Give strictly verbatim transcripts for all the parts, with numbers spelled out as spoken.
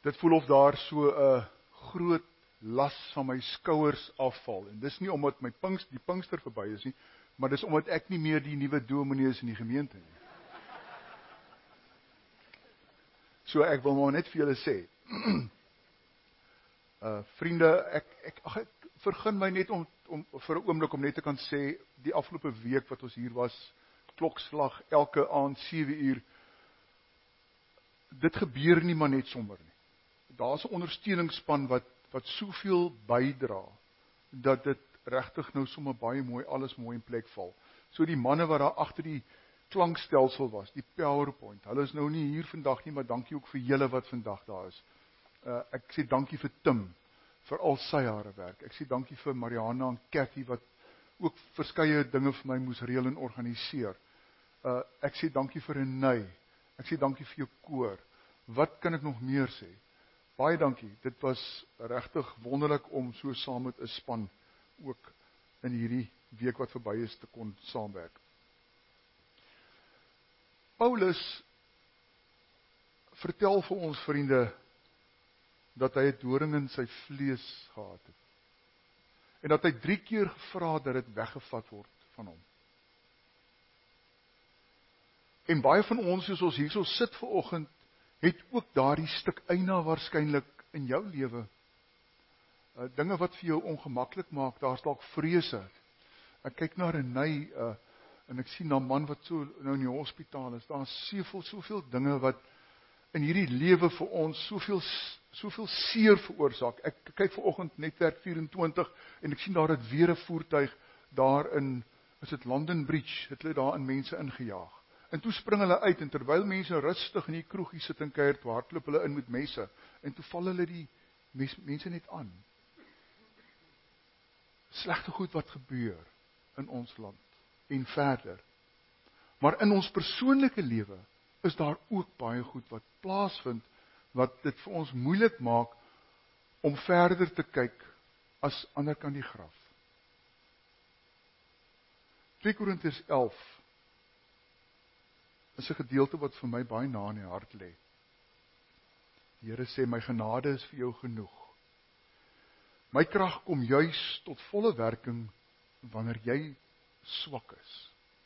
dit voel of daar so 'n groot las van my skouers afval. En dis nie omdat my Pinks, die Pinkster verby is nie, maar dis omdat ek nie meer die nuwe dominee is in die gemeente nie. So ek wil maar net vir julle sê, uh, vriende, ek, ek, ag, ek vergun my net om, om vir 'n oomblik om net te kan sê, die afgelope week wat ons hier was, klokslag, elke aand, sewe uur, dit gebeur nie maar net sommer nie. Daar is 'n ondersteuningsspan wat, wat soveel bydra, dat dit regtig nou sommer baie mooi, alles mooi in plek val. So die manne wat daar agter die klankstelsel was, die PowerPoint, hulle is nou nie hier vandag nie, maar dankie ook vir julle wat vandag daar is. Uh, ek sê dankie vir Tim, vir al sy harde werk. Ek sê dankie vir Mariana en Cathy, wat ook verskeie dinge vir my moes reël en organiseer. Uh, ek sê dankie vir Renée, ek sê dankie vir jou koor. Wat kan ek nog meer sê? Baie dankie, dit was regtig wonderlik om so saam met 'n span ook in hierdie week wat verby is te kon saamwerk. Paulus vertel vir ons vriende dat hy 'n doring in sy vlees gehad het. En dat hy drie keer gevra dat dit weggevat word van hom. En baie van ons, soos ons hierso sit vanoggend, het ook daardie stuk eina waarskynlik in jou lewe. Uh, dinge wat vir jou ongemaklik maak, daar's dalk vrese. Ek kyk na Renée, uh, en ek sien na 'n man wat so nou in die hospitaal is. Daar's soveel, soveel dinge wat in hierdie lewe vir ons soveel, soveel seer veroorsaak. Ek kyk vanoggend Netwerk vyf en twintig en ek sien daar het weer 'n voertuig daar in, is dit London Bridge, het hulle daar in mense ingejaag. En toe spring hulle uit, en terwyl mense rustig in die kroegie sit en kuier, toe hardloop hulle in met messe, en toe val hulle die mes, mense net aan. Slegte goed wat gebeur in ons land, en verder. Maar in ons persoonlike lewe, is daar ook baie goed wat plaasvind, wat dit vir ons moeilik maak, om verder te kyk, as ander kant die graf. twee Korintiërs elf, is 'n gedeelte wat vir my baie na in die hart lê. Die Here sê, my genade is vir jou genoeg. My krag kom juis tot volle werking, wanneer jy swak is.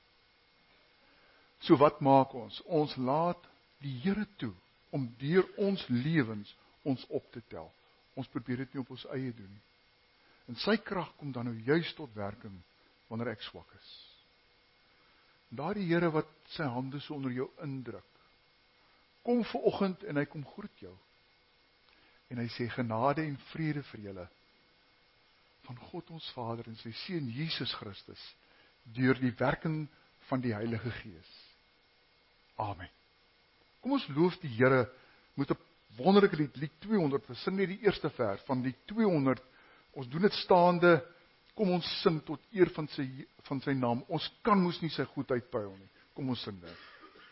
So wat maak ons? Ons laat die Here toe, om deur ons lewens ons op te tel. Ons probeer dit nie op ons eie doen nie. En sy krag kom dan nou juis tot werking, wanneer ek swak is. Daar die Here wat sy hande so onder jou indruk, kom vanoggend en hy kom groet jou. En hy sê genade en vrede vir julle, van God ons Vader en sy Seun Jesus Christus, deur die werking van die Heilige Gees. Amen. Kom ons loof die Here met 'n wonderlike lied, lied tweehonderd, we sing net die eerste vers van lied tweehonderd, ons doen dit staande. Kom ons sing tot eer van sy, van sy naam. Ons kan moes nie sy goedheid pyl nie. Kom ons sing dit.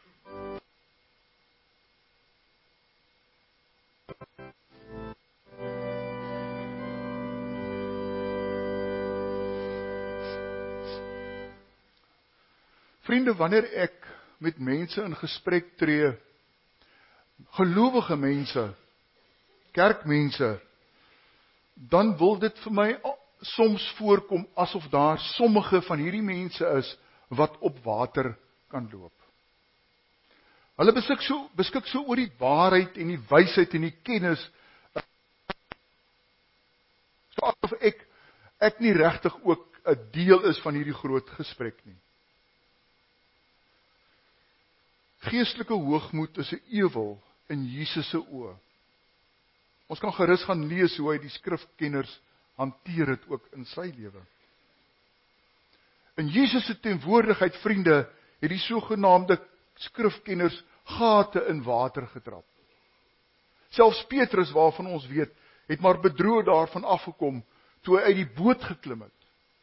Vriende, wanneer ek met mense in gesprek tree, gelowige mense, kerkmense, dan wil dit vir my soms voorkom asof daar sommige van hierdie mense is wat op water kan loop. Hulle beskik so, beskik so oor die waarheid en die wysheid en die kennis, so asof ek, ek nie regtig ook 'n deel is van hierdie groot gesprek nie. Geestelike hoogmoed is 'n ewel in Jesus se oë. Ons kan gerus gaan lees hoe hy die skrifkenners hanteer het ook in sy lewe. In Jesus se teenwoordigheid, vriende, het die sogenaamde skrifkenners gate in water getrap. Selfs Petrus, waarvan ons weet, het maar bedroog daarvan afgekom, toe hy uit die boot geklim het.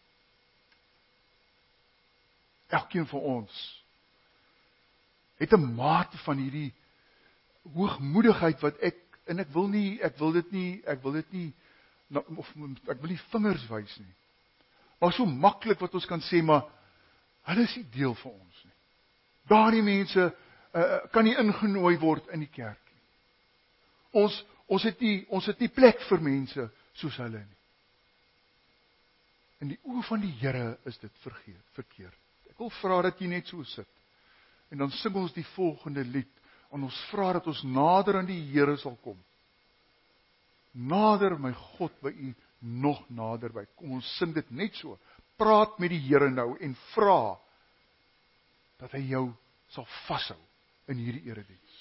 Elkeen van ons het 'n mate van hierdie hoogmoedigheid wat ek, en ek wil nie, ek wil dit nie, ek wil dit nie, of ek wil nie vingers wys nie. Maar so maklik wat ons kan sê, maar hulle is nie deel van ons nie. Daardie mense uh, kan nie ingenooi word in die kerk nie. Ons, Ons het nie, ons het nie plek vir mense soos hulle nie. In die oë van die Here is dit vergeet, verkeerd. Ek wil vra dat jy net so sit. En dan sing ons die volgende lied, en ons vra dat ons nader aan die Here sal kom. Nader, my God, by u, nog nader by. Kom ons sing dit net so. Praat met die Here nou, en vra, dat hy jou sal vashou in hierdie erediens.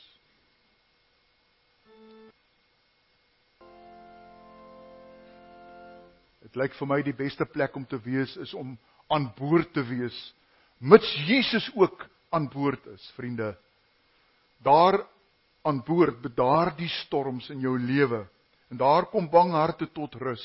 Het lyk vir my die beste plek om te wees, is om aan boord te wees, mits Jesus ook aan boord is, vriende. Daar aan boord bedaar die storms in jou lewe, en daar kom bang harte tot rus.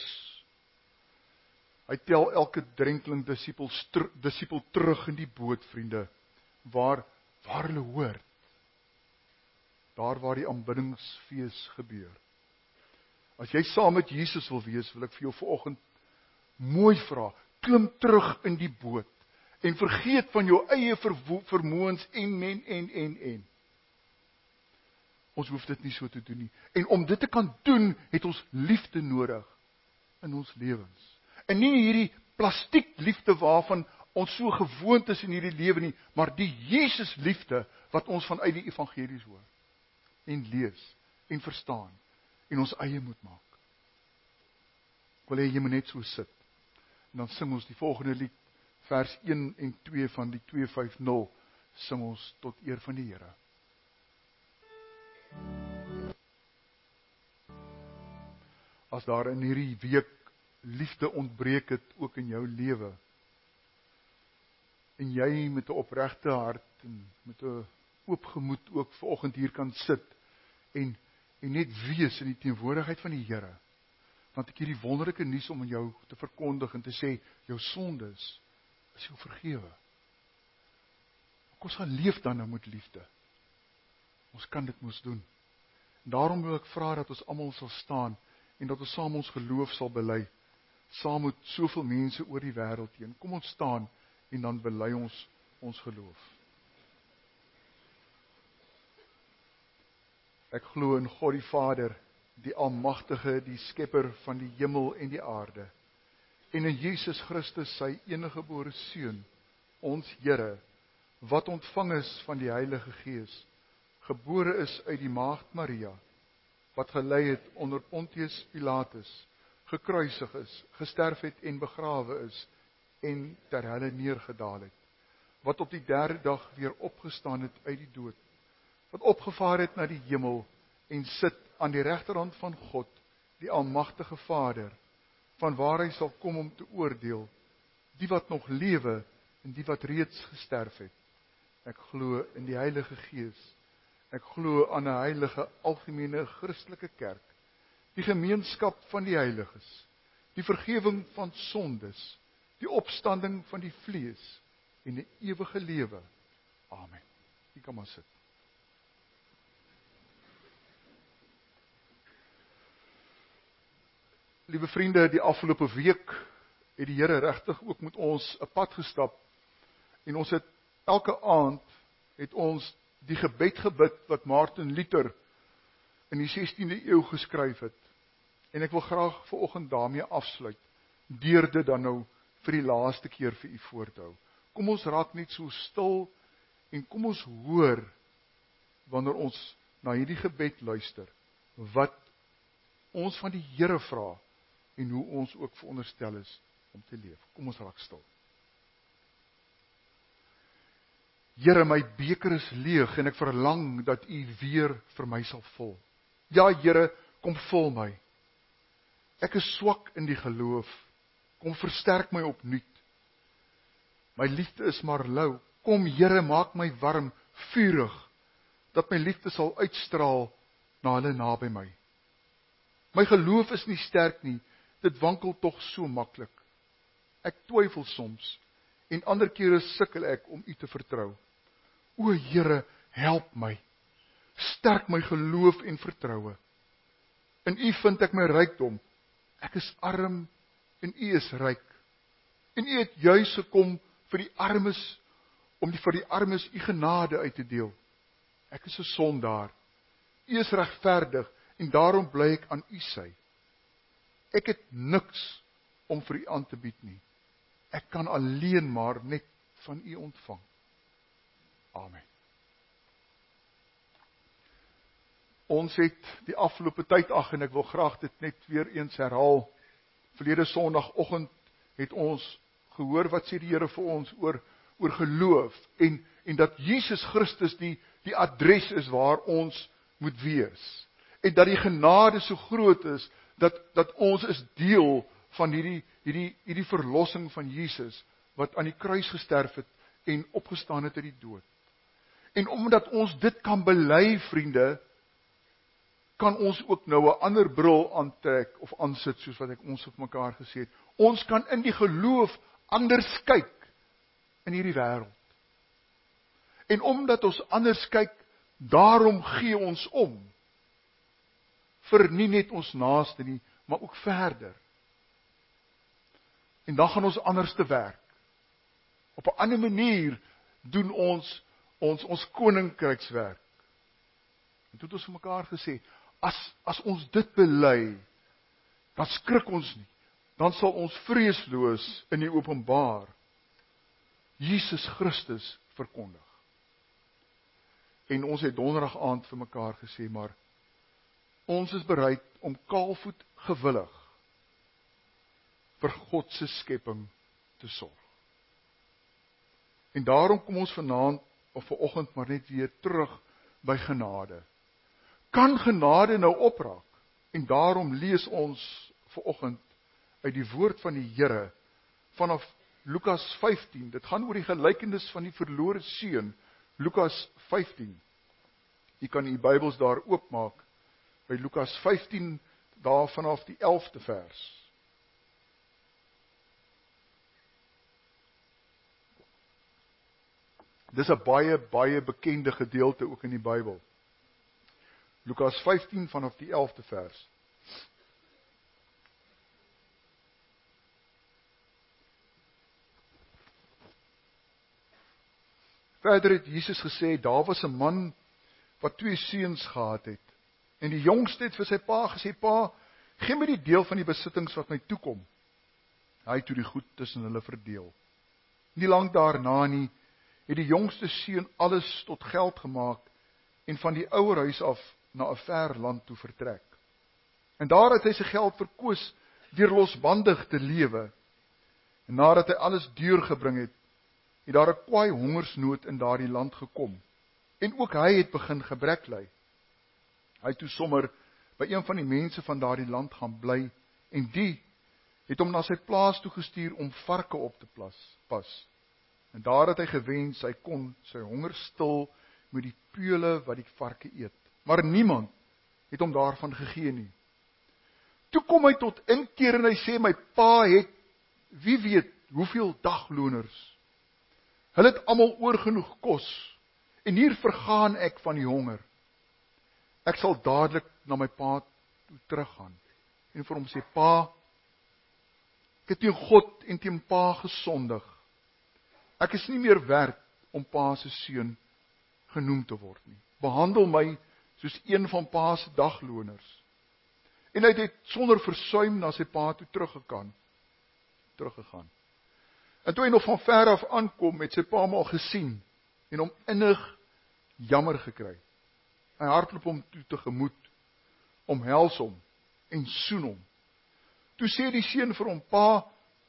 Hy tel elke drenkeling disipel, disipel terug in die boot, vriende, waar, waar hulle hoort, daar waar die aanbiddingsfees gebeur. As jy saam met Jesus wil wees, wil ek vir jou vanoggend mooi vra, klim terug in die boot, en vergeet van jou eie vermoëns en, en, en, en, en. Ons hoef dit nie so te doen nie. En om dit te kan doen, het ons liefde nodig in ons lewens. En nie hierdie plastiek liefde waarvan ons so gewoond is in hierdie lewe nie, maar die Jesus liefde wat ons vanuit die evangelies hoor, en lees, en verstaan, en ons eie moet maak. Ek wil hê jy moet net so sit. En dan sing ons die volgende lied, vers een en twee van die twee vyftig, sing ons tot eer van die Here. As daar in hierdie week liefde ontbreek het, ook in jou lewe, en jy met 'n opregte hart, en met 'n oop gemoed ook vanoggend hier kan sit, en, en net wees in die teenwoordigheid van die Here, want ek hierdie wonderlike nuus om aan jou te verkondig, en te sê, jou sondes is jou vergewe. Ons gaan leef dan nou met liefde. Ons kan dit mos doen. En daarom wil ek vra dat ons almal sal staan, en dat ons saam ons geloof sal bely, saam met soveel mense oor die wêreld heen. Kom ons staan, en dan bely ons ons geloof. Ek glo in God die Vader, die Almagtige, die Skepper van die hemel en die aarde, en in Jesus Christus, sy enige gebore Seun, ons Here, wat ontvang is van die Heilige Gees, gebore is uit die Maagd Maria, wat gelei het onder Pontius Pilatus, gekruisig is, gesterf het en begrawe is, en ter helle neergedaal het, wat op die derde dag weer opgestaan het uit die dood, wat opgevaar het na die hemel, en sit aan die regterhand van God, die Almagtige Vader, van waar hy sal kom om te oordeel, die wat nog lewe, en die wat reeds gesterf het. Ek glo in die Heilige Gees, ek glo aan 'n heilige, algemene, Christelike kerk, die gemeenskap van die heiliges, die vergifnis van sondes, die opstanding van die vlees, en 'n ewige lewe. Amen. Jy kan maar sit. Liewe vriende, die afgelope week het die Here regtig ook met ons 'n pad gestap, en ons het elke aand het ons die gebed gebid wat Martin Luther in die sestiende eeu geskryf het. En ek wil graag vanoggend daarmee afsluit, deur dit dan nou vir die laaste keer vir u voor te hou. Kom ons raak net so stil, en kom ons hoor, wanneer ons na hierdie gebed luister, wat ons van die Here vra, en hoe ons ook veronderstel is om te leef. Kom ons raak stil. Here, my beker is leeg, en ek verlang dat u weer vir my sal vul. Ja, Here, kom vul my. Ek is swak in die geloof, kom versterk my opnuut. My liefde is maar lou, kom Here, maak my warm, vurig, dat my liefde sal uitstraal na hulle naby my. My geloof is nie sterk nie, dit wankel tog so maklik. Ek twyfel soms, en ander kere sukkel ek om u te vertrou. O Here, help my, sterk my geloof en vertroue. In u vind ek my rykdom, ek is arm, en u is ryk. En u het juis gekom vir die armes, om die, vir die armes u genade uit te deel. Ek is 'n sondaar, u is regverdig, en daarom bly ek aan u sy. Ek het niks om vir u aan te bied nie. Ek kan alleen maar net van u ontvang. Amen. Ons het die afgelope tyd, ag en ek wil graag dit net weer eens herhaal, verlede Sondagoggend het ons gehoor wat sê die Here vir ons oor, oor geloof, en, en dat Jesus Christus die, die adres is waar ons moet wees, en dat die genade so groot is, dat, dat ons is deel van hierdie, hierdie, hierdie verlossing van Jesus, wat aan die kruis gesterf het, en opgestaan het uit die dood. En omdat ons dit kan bely, vriende, kan ons ook nou 'n ander bril aantrek, of aansit, soos wat ek ons op mekaar gesê het. Ons kan in die geloof anders kyk, in hierdie wêreld. En omdat ons anders kyk, daarom gee ons om, vir nie net ons naaste nie, maar ook verder. En dan gaan ons anders te werk. Op 'n ander manier doen ons ons, ons koninkrykswerk. En toe het ons vir mekaar gesê, as, as ons dit bely, dan skrik ons nie. Dan sal ons vreesloos in die openbaar Jesus Christus verkondig. En ons het donderdag aand vir mekaar gesê, maar ons is bereid om kaalvoet gewillig vir God se skepping te sorg. En daarom kom ons vanaand of vanoggend maar net weer terug by genade. Kan genade nou opraak? En daarom lees ons vanoggend uit die woord van die Here vanaf Lukas vyftien. Dit gaan oor die gelykenis van die verlore seun, Lukas vyftien. Jy kan die Bybels daar oopmaak by Lukas vyftien, daar vanaf die elfde vers. Dis 'n baie, baie bekende gedeelte ook in die Bybel. Lukas vyftien vanaf die elfde vers. Verder het Jesus gesê, daar was 'n man wat twee seuns gehad het. En die jongste het vir sy pa gesê, pa, gee my die deel van die besittings wat my toekom. Hy het toe die goed tussen hulle verdeel. Nie lank daarna nie, het die jongste seun alles tot geld gemaak en van die ouer huis af na 'n ver land toe vertrek. En daar het hy sy geld verkoos deur losbandig te lewe. En nadat hy alles deurgebring het, het daar 'n kwaai hongersnood in daardie land gekom. En ook hy het begin gebrek ly. Hy het toe sommer by een van die mense van daardie land gaan bly, en die het hom na sy plaas toe gestuur om varke op te plas, pas. En daar het hy gewens, hy kon sy honger stil met die peule wat die varke eet. Maar niemand het hom daarvan gegee nie. Toe kom hy tot inkeer en hy sê, my pa het, wie weet, hoeveel dagloners. Hulle het almal oorgenoeg kos, en hier vergaan ek van die honger. Ek sal dadelik na my pa toe teruggaan, en vir hom sê, pa, ek het teen God en teen pa gesondig. Ek is nie meer werd om pa se seun genoem te word nie. Behandel my soos een van pa se dagloners. En hy het sonder versuim na sy pa toe teruggegaan. teruggegaan. En toe hy nog van ver af aankom, het sy pa hom al gesien en hom innig jammer gekry. Hy hardloop hom toe tegemoet, omhels hom en soen hom. Toe sê die seun vir hom, pa,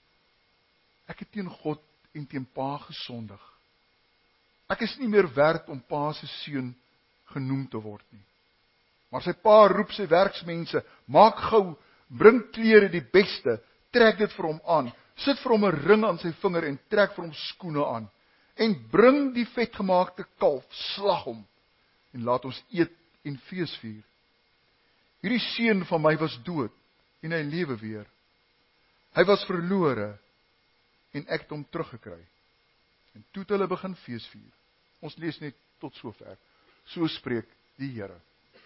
ek het teen God en teen pa gesondig. Ek is nie meer werd om pa se seun genoem te word nie. Maar sy pa roep sy werksmense, maak gou, bring klere die beste, trek dit vir hom aan, sit vir hom 'n ring aan sy vinger en trek vir hom skoene aan, en bring die vetgemaakte kalf, slag hom, en laat ons eet en fees vier. Hierdie seun van my was dood, en hy lewe weer. Hy was verlore, en ek het hom teruggekry. En toe het hulle begin fees vier. Ons lees net tot sover. So spreek die Here.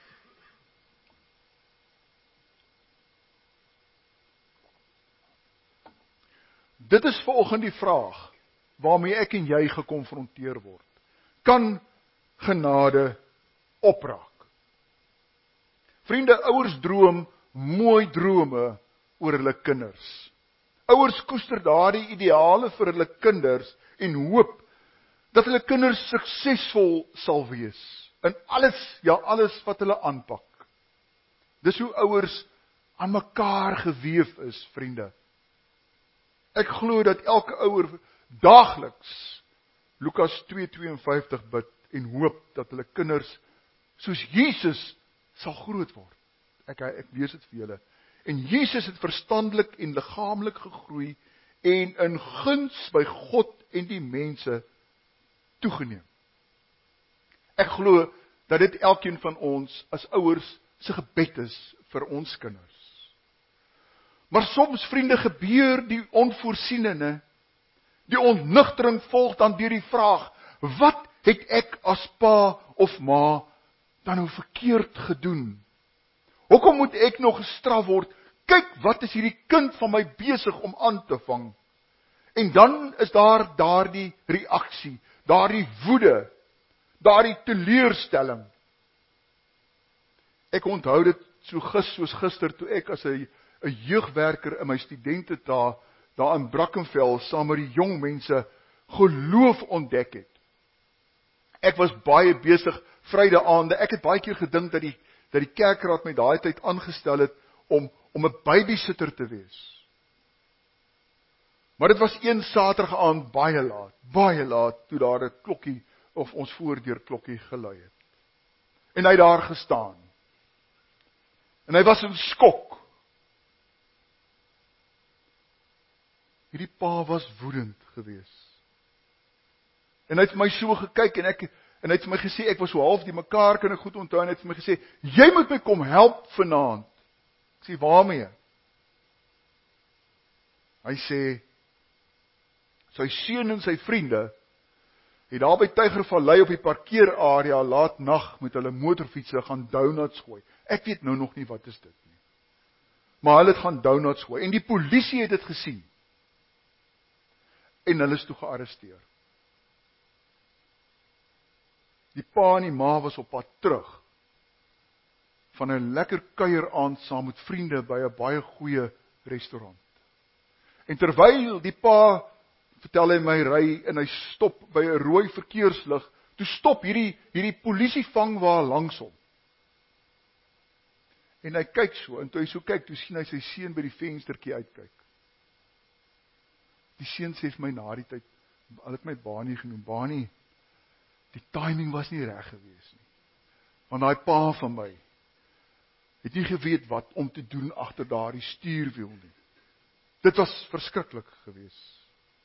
Dit is vanoggend die vraag waarmee ek en jy gekonfronteer word. Kan genade opraak? Vriende, ouers droom mooi drome oor hulle kinders. Ouers koester daardie ideale vir hulle kinders en hoop dat hulle kinders suksesvol sal wees in alles, ja alles wat hulle aanpak. Dis hoe ouers aan mekaar geweef is, vriende. Ek glo dat elke ouer daagliks Lukas twee vyf-twee bid en hoop dat hulle kinders soos Jesus sal groot word. Ek ek lees dit vir julle. En Jesus het verstandelik en liggaamlik gegroei en in guns by God en die mense toegeneem. Ek glo dat dit elkeen van ons as ouers se gebed is vir ons kinders. Maar soms, vriende, gebeur die onvoorsiene. Die ontnugtering volg dan deur die vraag: wat het ek as pa of ma dan nou verkeerd gedoen? Hoekom moet ek nog gestraf word? Kyk, wat is hierdie kind van my besig om aan te vang? En dan is daar daardie reaksie, daardie woede, daardie teleurstelling. Ek onthou dit so gis soos gister toe ek as 'n 'n jeugwerker in my studentetaal daar in Brackenfell saam met die jong mense geloof ontdek het. Ek was baie besig Vrydaande. Ek het baie keer gedink dat die dat die kerkraad my daai tyd aangestel het om om 'n babysitter te wees. Maar dit was een Saterdag aand baie laat, baie laat toe daar 'n klokkie of ons voordeur klokkie gelui het. En hy het daar gestaan. En hy was in skok. Hierdie pa was woedend geweest. En hy het vir my so gekyk en ek en hy het vir my gesê, ek was so half die mekaar kan ek goed onthou, en hy het vir my gesê, jy moet my kom help vanaand. Ek sê, waarmee? Hy sê, sy seun en sy vriende het daar by Tygervallei op die parkeerarea laat nag met hulle motorfietsse gaan donuts gooi. Ek weet nou nog nie wat is dit nie. Maar hulle het gaan donuts gooi en die polisie het dit gesien. En hulle is toe gearresteer. Die pa en die ma was op pad terug van 'n lekker kuieraand saam met vriende by 'n baie goeie restaurant. En terwyl die pa, vertel hy my, ry en hy stop by 'n rooi verkeerslig, toe stop hierdie hierdie polisievangwa langs hom. En hy kyk so, en toe hy so kyk, toe sien hy sy seun by die venstertjie uitkyk. Die seun sê vir my na die tyd, hulle het my Bani genoem, Bani, die timing was nie reg gewees nie. Want daai pa van my het nie geweet wat om te doen agter daardie stuurwiel nie. Dit was verskriklik gewees.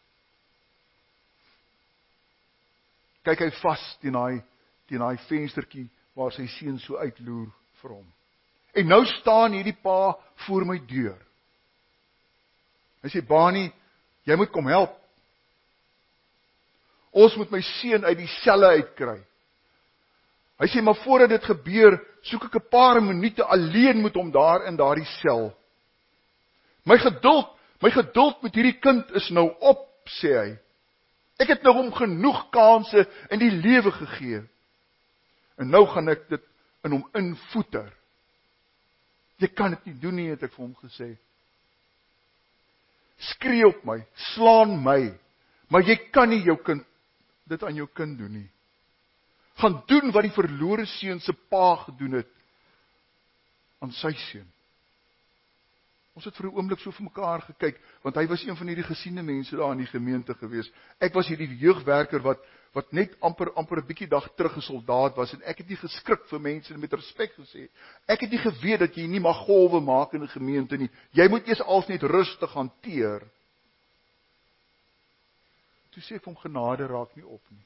Kyk hy vas teen daai teen daai venstertjie waar sy seun so uitloer vir hom. En nou staan hierdie pa voor my deur. Hy sê, Bani, jy moet kom help. Ons moet my seun uit die selle uitkry. Hy sê, maar voordat dit gebeur, soek ek 'n paar minute alleen met hom daar in daardie sel. My geduld, my geduld met hierdie kind is nou op, sê hy. Ek het nou hom genoeg kansse in die lewe gegee. En nou gaan ek dit in hom invoeter. Jy kan dit nie doen nie, het ek vir hom gesê. Skree op my, slaan my, maar jy kan nie jou kind, dit aan jou kind doen nie. Gaan doen wat die verlore seun se pa gedoen het aan sy seun. Ons het vir 'n oomblik so vir mekaar gekyk, want hy was een van hierdie gesiene mense daar in die gemeente gewees. Ek was hierdie jeugwerker wat wat net amper amper 'n bietjie dag terug 'n soldaat was, en ek het nie geskrik vir mense met respek gesê. Ek het nie geweet dat jy nie mag golwe maak in 'n gemeente nie. Jy moet eers als net rustig hanteer. Toe sê ek vir hom, genade raak nie op nie.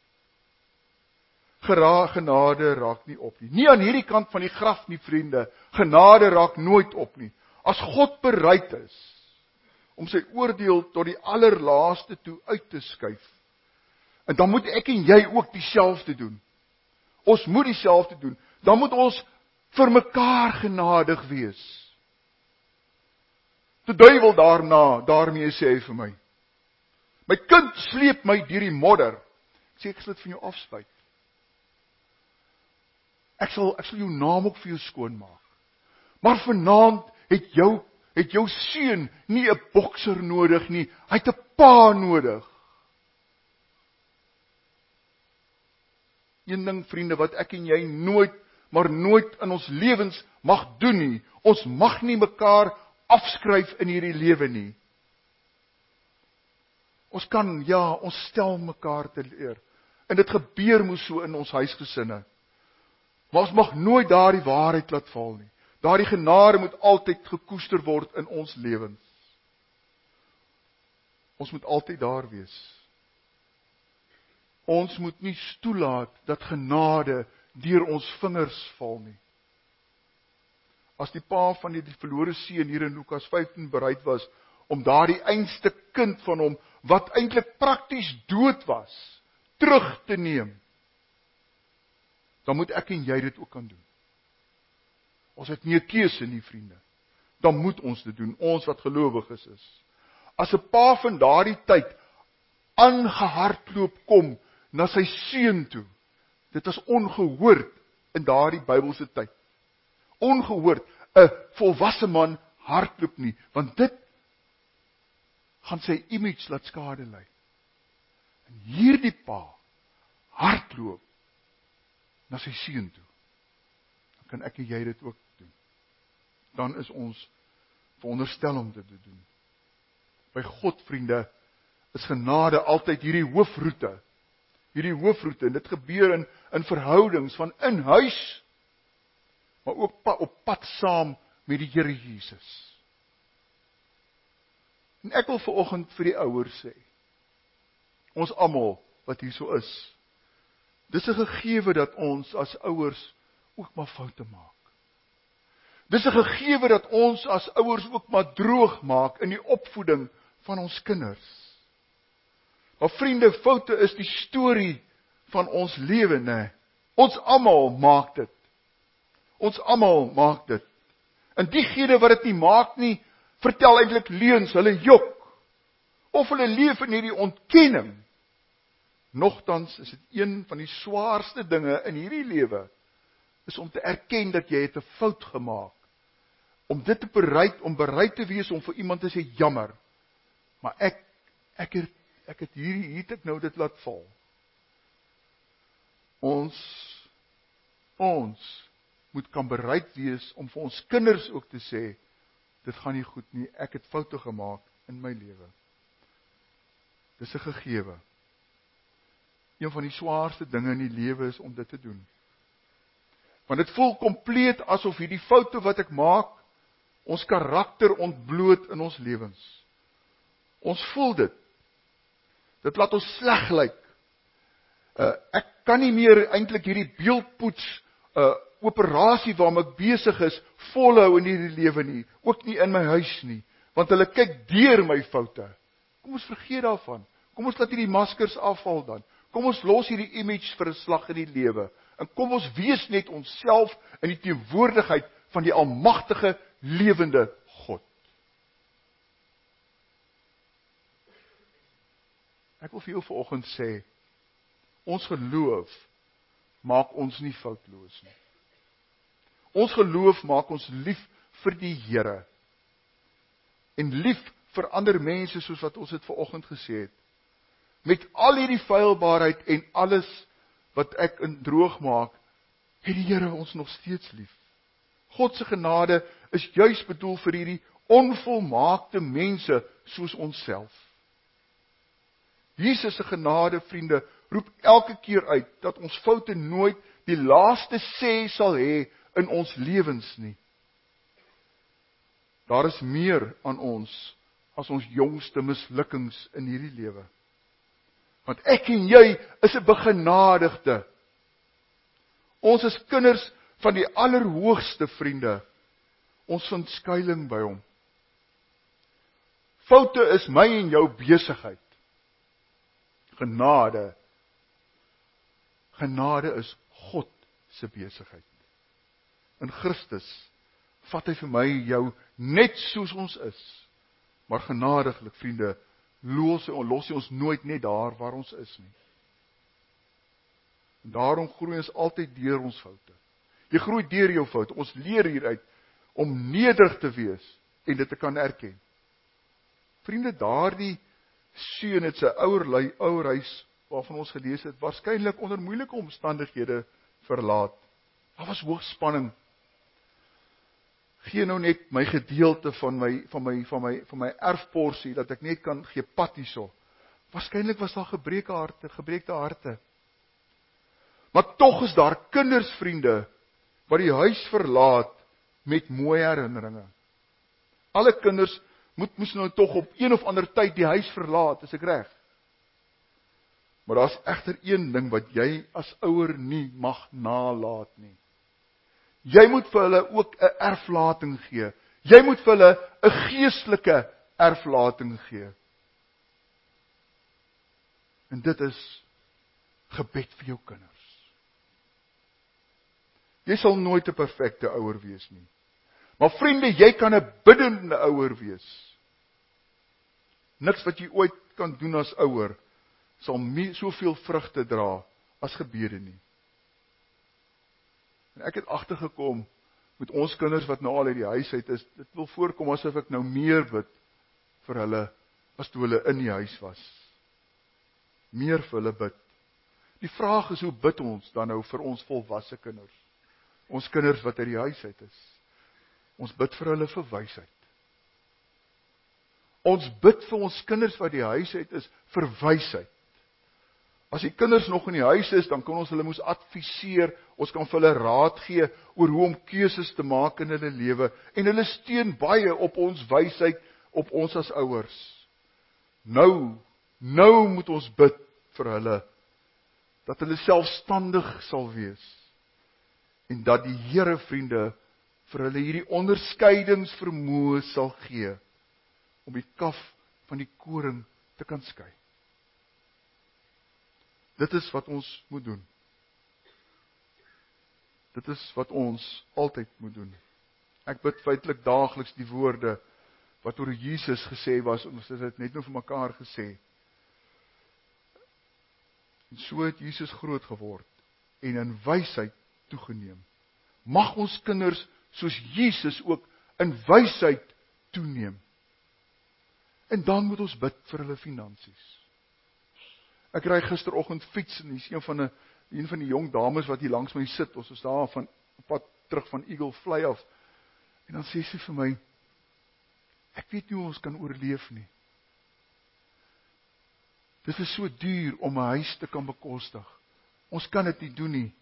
Gera genade raak nie op nie. Nie aan hierdie kant van die graf nie, vriende. Genade raak nooit op nie. As God bereid is om sy oordeel tot die allerlaaste toe uit te skuif, en dan moet ek en jy ook dieselfde doen. Ons moet dieselfde doen. Dan moet ons vir mekaar genadig wees. Die duiwel daarna, daarmee sê hy vir my, my kind sleep my deur die modder. Ek sê, ek sal dit van jou afspuit. Ek sal, ek sal jou naam ook vir jou skoon maak. Maar vanaand het jou, het jou seun nie 'n bokser nodig nie, hy het 'n pa nodig. Een ding, vriende, wat ek en jy nooit, maar nooit in ons lewens mag doen nie, ons mag nie mekaar afskryf in hierdie lewe nie. Ons kan, ja, ons stel mekaar teleur. En dit gebeur moes so in ons huisgesinne. Maar ons mag nooit daardie waarheid laat val nie. Daardie genade moet altyd gekoester word in ons lewens. Ons moet altyd daar wees. Ons moet nie toelaat dat genade deur ons vingers val nie. As die pa van die verlore seun hier in Lukas vyftien bereid was om daardie einste kind van hom, wat eintlik prakties dood was, terug te neem, dan moet ek en jy dit ook kan doen. Ons het nie 'n keuse nie, vriende. Dan moet ons dit doen, ons wat gelowiges is. As 'n pa van daardie tyd aangehardloop kom na sy seun toe, dit was ongehoord in daardie Bybelse tyd. Ongehoord, 'n volwasse man hardloop nie, want dit gaan sy image laat skade ly. En hierdie pa hardloop na sy seun toe. Dan kan ek en jy dit ook doen. Dan is ons veronderstel om dit te doen. By God, vriende, is genade altyd hierdie hoofroete. Hierdie hoofroete, en dit gebeur in, in verhoudings van in huis, maar ook pa, op pad saam met die Here Jesus. En ek wil vanoggend vir die ouers sê, ons almal wat hier so is, dis 'n gegewe dat ons as ouers ook maar foute maak. Dis 'n gegewe dat ons as ouers ook maar droog maak in die opvoeding van ons kinders. Maar vriende, foute is die storie van ons lewe, né? Ons almal maak dit. Ons almal maak dit. En diegene wat dit nie maak nie, vertel eintlik leuns, hulle jok. Of hulle leef in hierdie ontkenning. Nogtans is dit een van die swaarste dinge in hierdie lewe, is om te erken dat jy het 'n fout gemaak. Om dit te bereid, om bereid te wees om vir iemand te sê, jammer, maar ek, ek het, ek het hierdie, hier het ek nou dit laat val. Ons, ons moet kan bereid wees om vir ons kinders ook te sê, dit gaan nie goed nie, ek het foute gemaak in my lewe. Dis 'n gegewe. Een van die swaarste dinge in die lewe is om dit te doen. Want dit voel kompleet asof hierdie foute wat ek maak, ons karakter ontbloot in ons lewens. Ons voel dit. Dit laat ons sleg lyk. Uh, ek kan nie meer eintlik hierdie beeldpoets uh, operasie waarmee ek besig is, volhou in hierdie lewe nie, ook nie in my huis nie, want hulle kyk deur my foute. Kom ons vergeet daarvan. Kom ons laat hierdie maskers afval dan. Kom ons los hierdie image vir 'n slag in die lewe. En kom ons wees net onsself in die teenwoordigheid van die almagtige, lewende God. Ek wil vir jou vanoggend sê, ons geloof maak ons nie foutloos nie. Ons geloof maak ons lief vir die Here. En lief vir ander mense, soos wat ons dit vanoggend gesê het. Met al hierdie feilbaarheid en alles wat ek in droog maak, het die Here ons nog steeds lief. God se genade is juis bedoel vir hierdie onvolmaakte mense soos onsself. Jesus se genade, vriende, roep elke keer uit dat ons foute nooit die laaste sê sal hê in ons lewens nie. Daar is meer aan ons as ons jongste mislukkings in hierdie lewe. Want ek en jy is 'n begenadigde. Ons is kinders van die allerhoogste, vriende. Ons vind skuiling by hom. Foute is my en jou besigheid. Genade. Genade is God se besigheid. In Christus vat hy vir my en jou net soos ons is. Maar genadiglik, vriende, los hy, los hy ons nooit net daar waar ons is nie. En daarom groei ons altyd deur ons foute. Jy groei deur jou foute. Ons leer hieruit. om nederig te wees en dit te kan erken. Vriende, daardie seun het sy ouer lui, ouer huis, waarvan ons gelees het, waarskynlik onder moeilike omstandighede verlaat. Daar was hoogspanning. Gee nou net my gedeelte van my, van my, van my, van my erfporsie, dat ek net kan gee pad hierso. Waarskynlik was daar gebreekte harte, gebreekte harte. Maar tog is daar kinders, vriende, wat die huis verlaat met mooi herinneringe. Alle kinders moet moes nou tog op een of ander tyd die huis verlaat, is ek reg? Maar daar's egter een ding wat jy as ouer nie mag nalat nie. Jy moet vir hulle ook 'n erflating gee. Jy moet vir hulle 'n geestelike erflating gee. En dit is gebed vir jou kinders. Jy sal nooit 'n perfekte ouer wees nie. Maar vriende, jy kan 'n biddende ouer wees. Niks wat jy ooit kan doen as ouer sal me, soveel vrugte dra as gebede nie. En ek het agtergekom met ons kinders wat nou al uit die huis uit is, dit wil voorkom asof ek nou meer bid vir hulle as toe hulle in die huis was. Meer vir hulle bid. Die vraag is, hoe bid ons dan nou vir ons volwasse kinders? Ons kinders wat uit die huis uit is. Ons bid vir hulle vir wysheid. Ons bid vir ons kinders wat die huis uit is vir wysheid. As die kinders nog in die huis is, dan kan ons hulle moes adviseer, ons kan vir hulle raad gee oor hoe om keuses te maak in hulle lewe, en hulle steun baie op ons wysheid, op ons as ouers. Nou, nou moet ons bid vir hulle, dat hulle selfstandig sal wees, en dat die Here, vriende, vir hulle hierdie onderskeidingsvermoë sal gee, om die kaf van die koring te kan skei. Dit is wat ons moet doen. Dit is wat ons altyd moet doen. Ek bid feitelik daagliks die woorde wat oor Jesus gesê was, en ons het dit net nou vir mekaar gesê. En so het Jesus groot geword en in wysheid toegeneem. Mag ons kinders soos Jesus ook in wysheid toeneem. En dan moet ons bid vir hulle finansies. Ek ry gisteroggend fiets en hier's een van 'n een van die jong dames wat hier langs my sit. Ons is daar van op pad terug van Eagle Fly af. En dan sê sy vir my, ek weet nie hoe ons kan oorleef nie. Dit is so duur om 'n huis te kan bekostig. Ons kan dit nie doen nie.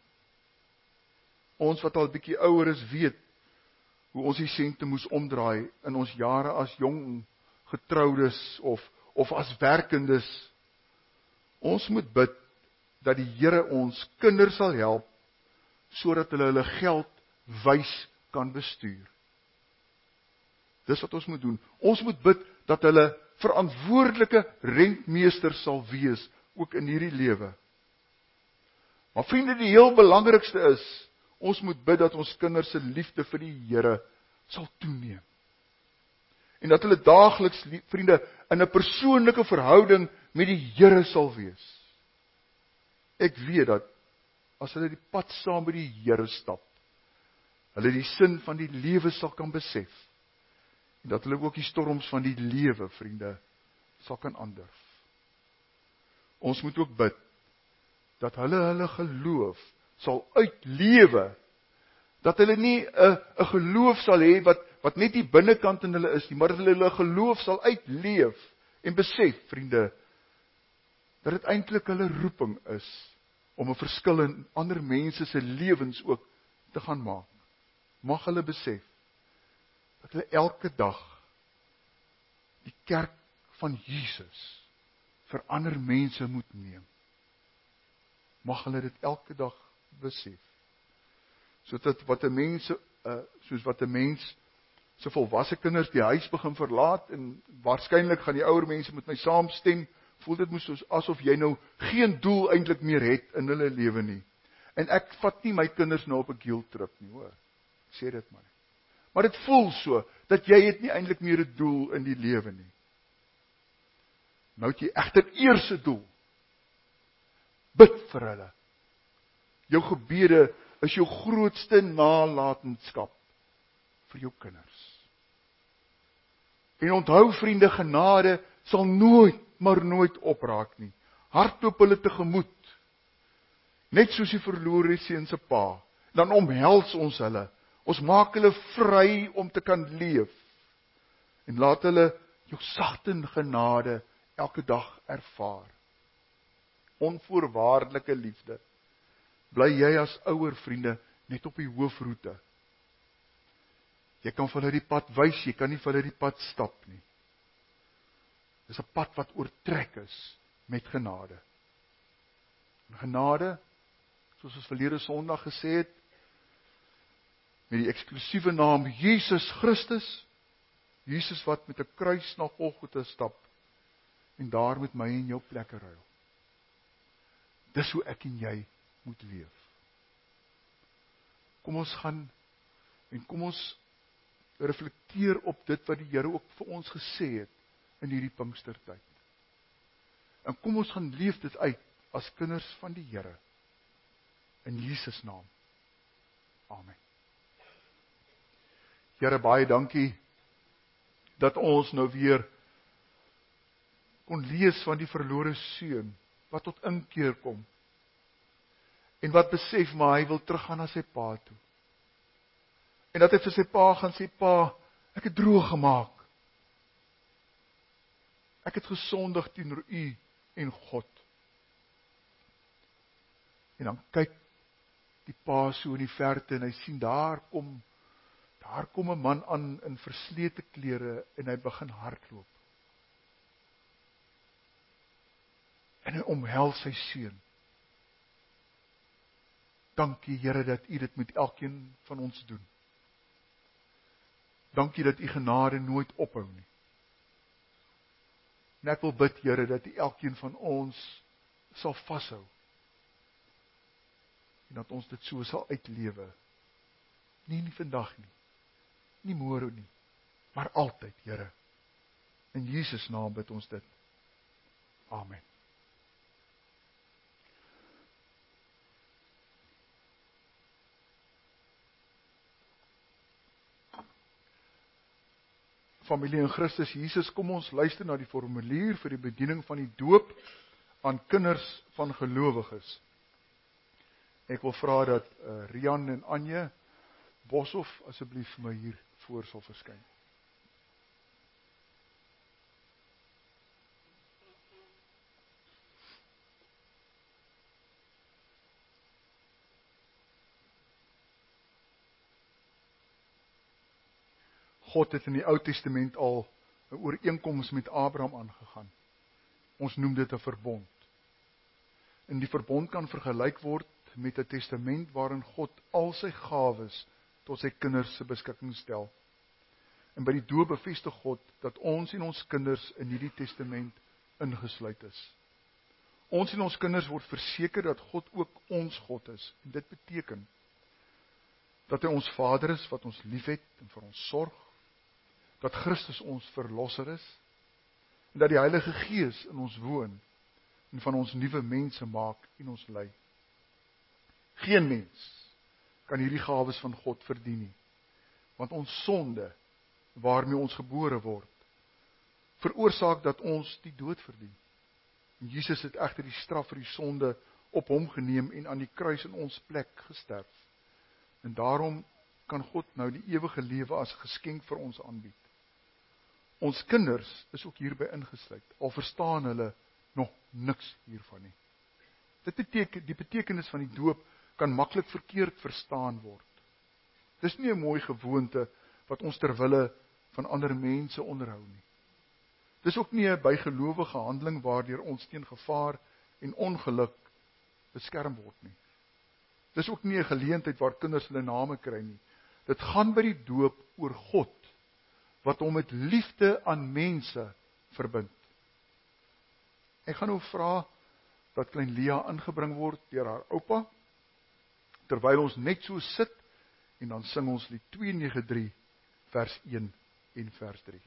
Ons wat al 'n bietjie ouer is, weet hoe ons die sente moes omdraai in ons jare as jong getroudes of of as werkendes. Ons moet bid dat die Here ons kinders sal help sodat hulle hulle geld wys kan bestuur. Dis wat ons moet doen. Ons moet bid dat hulle verantwoordelike rentmeesters sal wees ook in hierdie lewe. Maar vriende, die heel belangrikste is, ons moet bid dat ons kinders se liefde vir die Here sal toeneem. En dat hulle daagliks, vriende, in 'n persoonlike verhouding met die Here sal wees. Ek weet dat, as hulle die pad saam met die Here stap, hulle die sin van die lewe sal kan besef, en dat hulle ook die storms van die lewe, vriende, sal kan aandurf. Ons moet ook bid, dat hulle hulle geloof sal uitlewe, dat hulle nie 'n 'n geloof sal hê wat wat net die binnekant in hulle is nie, maar dat hulle hulle geloof sal uitleef en besef, vriende, dat dit eintlik hulle roeping is om 'n verskil in ander mense se lewens ook te gaan maak. Mag hulle besef dat hulle elke dag die kerk van Jesus vir ander mense moet neem. Mag hulle dit elke dag besef. Sodat wat 'n mens uh, soos wat 'n mens se volwasse kinders die huis begin verlaat, en waarskynlik gaan die ouer mense met my saamstem, voel dit moes soos asof jy nou geen doel eintlik meer het in hulle lewe nie. En ek vat nie my kinders nou op 'n guilt trip nie, hoor. Ek sê dit maar. Maar dit voel so dat jy het nie eintlik meer 'n doel in die lewe nie. Nou het jy egter eers 'n doel. Bid vir hulle. Jou gebede is jou grootste nalatenskap vir jou kinders. En onthou vriende, genade sal nooit, maar nooit opraak nie. Hardloop hulle tegemoet, net soos die verlore seun se pa. Dan omhels ons hulle. Ons maak hulle vry om te kan leef. En laat hulle jou sagte genade elke dag ervaar. Onvoorwaardelike liefde. Bly jy as ouer vriende net op die hoofroete. Jy kan vir hulle die pad wys, jy kan nie vir hulle die pad stap nie. Dis 'n pad wat oortrek is met genade. En genade, soos ons verlede Sondag gesê het, met die eksklusiewe naam Jesus Christus, Jesus wat met 'n kruis na Golgotha stap, en daar met my en jou plekke ruil. Dis hoe ek en jy moet leef. Kom ons gaan, en kom ons reflekteer op dit wat die Here ook vir ons gesê het, in hierdie Pinkstertyd. En kom ons gaan leef dit uit, as kinders van die Here, in Jesus naam. Amen. Here, baie dankie, dat ons nou weer kon lees van die verlore seun, wat tot inkeer kom, en wat besef, maar hy wil teruggaan na sy pa toe. En dat hy vir sy pa gaan sê, pa, ek het droog gemaak. Ek het gesondig teenoor u en God. En dan kyk die pa so in die verte, en hy sien, daar kom, daar kom 'n man aan in verslete klere, en hy begin hardloop. En hy omhels sy seun. Dankie, Here, dat u dit met elkeen van ons doen. Dankie dat u genade nooit ophou nie. En ek wil bid, Here, dat u elkeen van ons sal vashou. En dat ons dit so sal uitlewe. Nie nie vandag nie, nie môre nie, maar altyd, Here. In Jesus naam bid ons dit. Amen. Familie in Christus Jesus, kom ons luister na die formulier vir die bediening van die doop aan kinders van gelowiges. Ek wil vra dat uh, Rian en Anje Boshoff asseblief vir my hier voor sal verskyn. God het in die Ou Testament al 'n ooreenkoms met Abraham aangegaan. Ons noem dit 'n verbond. En die verbond kan vergelyk word met 'n testament waarin God al sy gawes tot sy kinders se beskikking stel. En by die doop bevestig God dat ons en ons kinders in hierdie testament ingesluit is. Ons en ons kinders word verseker dat God ook ons God is. En dit beteken dat hy ons Vader is wat ons liefhet en vir ons sorg, dat Christus ons verlosser is, en dat die Heilige Gees in ons woon, en van ons nuwe mense maak en ons lei. Geen mens kan hierdie gawes van God verdien nie, want ons sonde, waarmee ons gebore word, veroorsaak dat ons die dood verdien. En Jesus het egter die straf vir die sonde op hom geneem en aan die kruis in ons plek gesterf. En daarom kan God nou die ewige lewe as geskenk vir ons aanbied. Ons kinders is ook hierby ingesluit, al verstaan hulle nog niks hiervan nie. Dit beteken, die betekenis van die doop kan maklik verkeerd verstaan word. Dis nie 'n mooi gewoonte wat ons ter wille van ander mense onderhou nie. Dis ook nie 'n bygelowige handeling waardeur ons teen gevaar en ongeluk beskerm word nie. Dis ook nie 'n geleentheid waar kinders hulle name kry nie. Dit gaan by die doop oor God, wat hom met liefde aan mense verbind. Ek gaan nou vra dat klein Lia ingebring word deur haar oupa, terwyl ons net so sit, en dan sing ons lied twee nege drie, vers een en vers drie.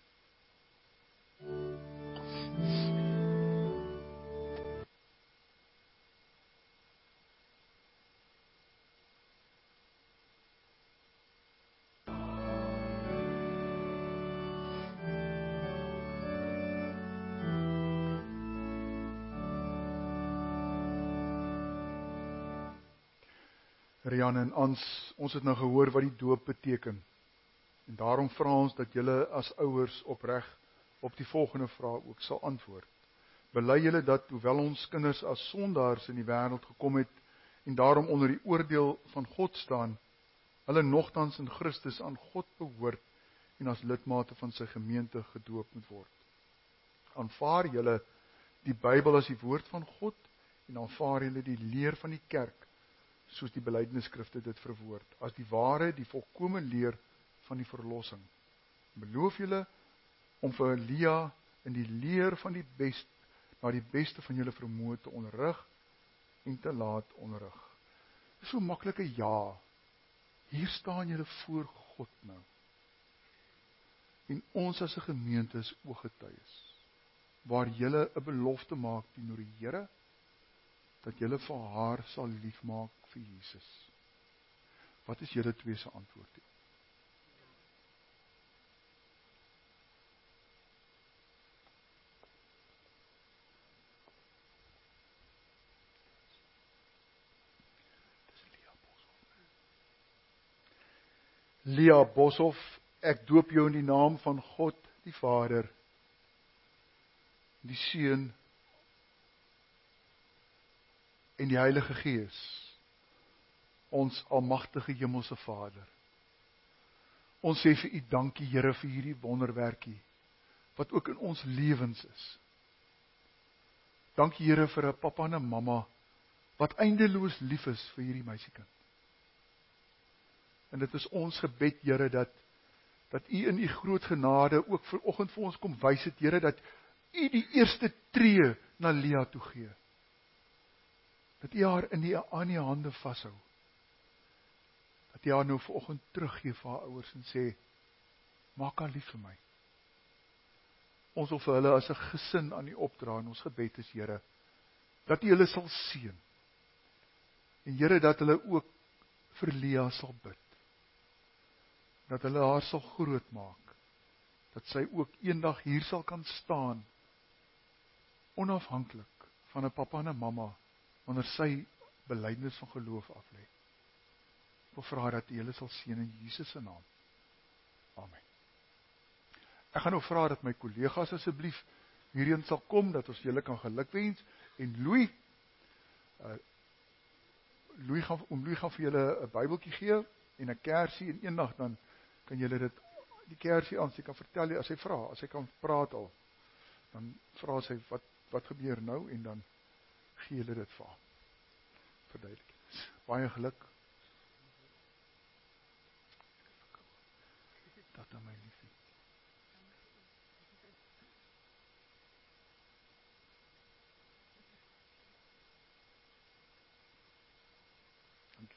Rian en Ans, ons het nou gehoor wat die doop beteken. En daarom vra ons dat julle as ouers opreg op die volgende vraag ook sal antwoord. Bely julle dat, hoewel ons kinders as sondaars in die wêreld gekom het, en daarom onder die oordeel van God staan, hulle nogtans in Christus aan God behoort, en as lidmate van sy gemeente gedoop moet word. Aanvaar julle die Bybel as die woord van God, en aanvaar julle die leer van die kerk, soos die belydenisskrifte dit verwoord, as die ware, die volkome leer van die verlossing. Beloof julle om vir Lia in die leer van die best, na die beste van julle vermoë te onderrig en te laat onderrig. Dis so maklike ja. Hier staan julle voor God nou. En ons as 'n gemeente is ooggetuies, waar julle 'n belofte maak teenoor die Here, dat julle vir haar sal liefmaak vir Jesus. Wat is julle twee se antwoord hier? Lia Boshoff, ek doop jou in die naam van God, die Vader, die Seun en die Heilige Gees, ons almagtige hemelse Vader. Ons sê vir U dankie, Here, vir hierdie wonderwerkie, wat ook in ons lewens is. Dankie, Here, vir 'n pappa en 'n mamma, wat eindeloos lief is vir hierdie meisiekind. En dit is ons gebed, Here, dat, dat U in U groot genade ook vanoggend vir ons kom wys het, Here, dat U die eerste tree na Lia toe gee. Dat U haar in die aan die hande vashou. Dat U haar nou vanoggend teruggee vir haar ouers en sê, maak haar lief vir my. Ons wil vir hulle as 'n gesin aan U opdra, en ons gebed is, Here, dat U hulle sal seën. En Here, dat hulle ook vir Lia sal bid. Dat hulle haar sal groot maak. Dat sy ook eendag hier sal kan staan, onafhanklik van 'n pappa en 'n mamma, wanneer sy belydenis van geloof aflê. Ek wil vra dat U hulle sal seën in Jesus se naam. Amen. Ek gaan nou vra dat my kollegas asseblief hierheen sal kom, dat ons julle kan gelukwens, en Louis, uh, Louis gaan, om Louis gaan vir julle 'n Bybeltjie gee, en 'n kersie, en eendag dan kan julle dit, die kersie aan, sy kan vertel jy, as sy vra, as sy kan praat al, dan vra sy, wat, wat gebeur nou, en dan gee julle dit vir haar. Verduidelik. Baie geluk. Dat aan my liefie. Dankie.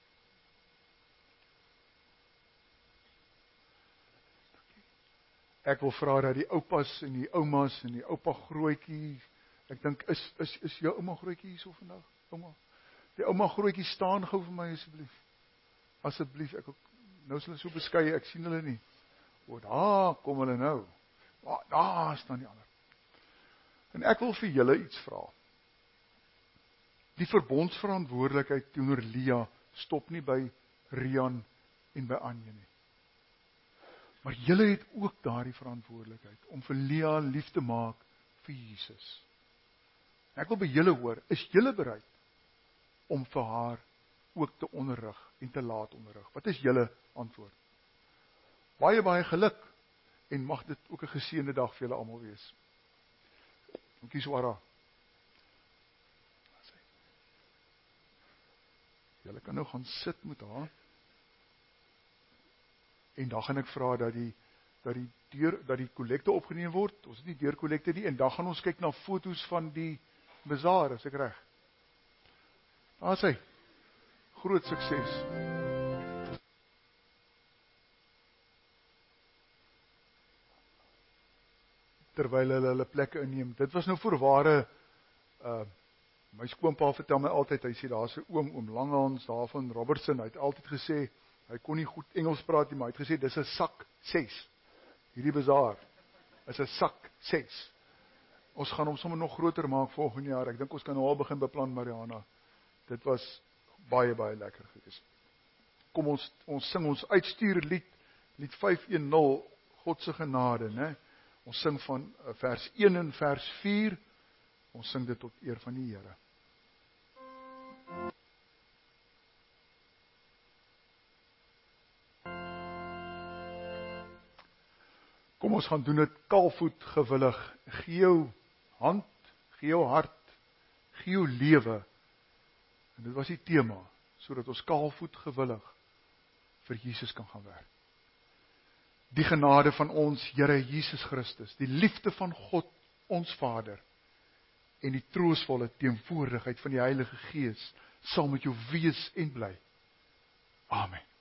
Ek wil vra dat die oupas en die oumas en die oupa grootjie, ek dink, is, is, is jou ouma grootjie hier so vandag? Ouma? Die ouma grootjie, staan gou vir my asseblief. Asseblief, ek ook, nou is hulle so beskeie, ek sien hulle nie. O, daar kom hulle nou. Daar, daar staan die ander. En ek wil vir julle iets vra. Die verbondsverantwoordelikheid teenoor Lia stop nie by Rian en by Anje nie. Maar julle het ook daardie verantwoordelikheid om vir Lia lief te maak vir Jesus. En ek wil by julle hoor, is julle bereid om vir haar ook te onderrig en te laat onderrig? Wat is julle antwoord? Baie, baie geluk, en mag dit ook 'n geseënde dag vir julle almal wees. Dankie, Swara. Julle kan nou gaan sit met haar, en dan gaan ek vra dat die, dat die deur, dat die kollekte opgeneem word. Ons het nie deurkollekte nie, en dan gaan ons kyk na foto's van die bazaar, as ek reg. Daar is hy. Groot sukses. Terwyl hulle hulle plekke inneem. Dit was nou voorware, uh, my skoonpa vertel my altyd, hy sê, daar is 'n oom, oom Langhans, daar van Robertson, hy het altyd gesê, hy kon nie goed Engels praat nie, maar hy het gesê, dis 'n sak ses. Hierdie bazaar is 'n sak ses. Ons gaan hom sommer nog groter maak volgende jaar. Ek dink ons kan nou al begin beplan, Mariana. Dit was baie, baie lekker gewees. Kom ons, ons sing ons uitstuurlied, lied vyf een nul, God se genade, né? Ons sing van vers een en vers vier, ons sing dit tot eer van die Here. Kom ons gaan doen dit kaalvoet gewillig, gee jou hand, gee jou hart, gee jou lewe, en dit was die tema, sodat ons kaalvoet gewillig vir Jesus kan gaan werk. Die genade van ons Here Jesus Christus, die liefde van God, ons Vader, en die troostvolle teenwoordigheid van die Heilige Gees, sal met jou wees en bly. Amen.